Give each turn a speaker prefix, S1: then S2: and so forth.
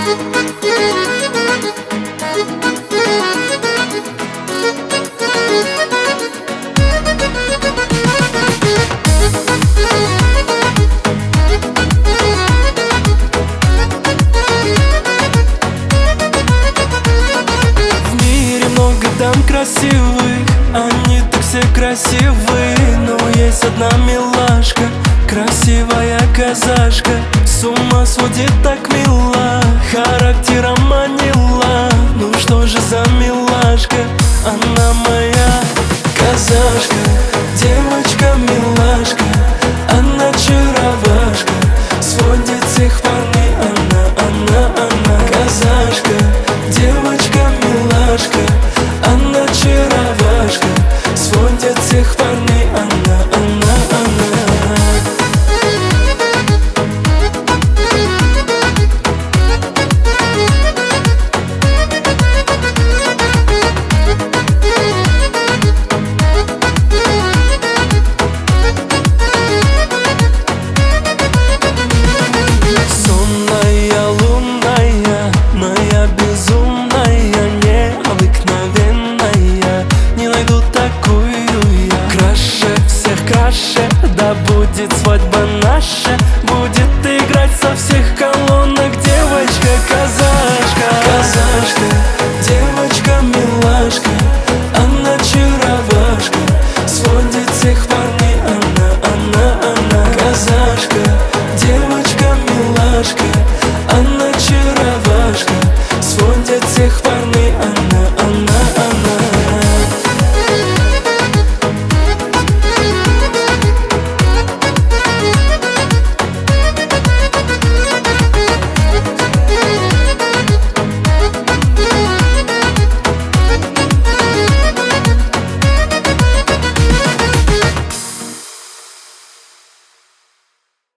S1: Красивых, они так все красивы, но есть одна милашка, красивая казашка, с ума сводит так мила, характером манила. Ну что же за милашка, она моя казашка, девочка-милашка, она чаровашка, сводит всех парней. Она казашка, девочка-милашка, она чаровашка, сводит всех парней. Она сонная, лунная, моя безумная, необыкновенная, не найду такую я. Краше всех, краше, да будет свадьба наша, будет играть со всех колоннак девочка-казашка. Казашка, девочка-милашка, она чаровашка, сводит всех парней. Она казашка, девочка-милашка,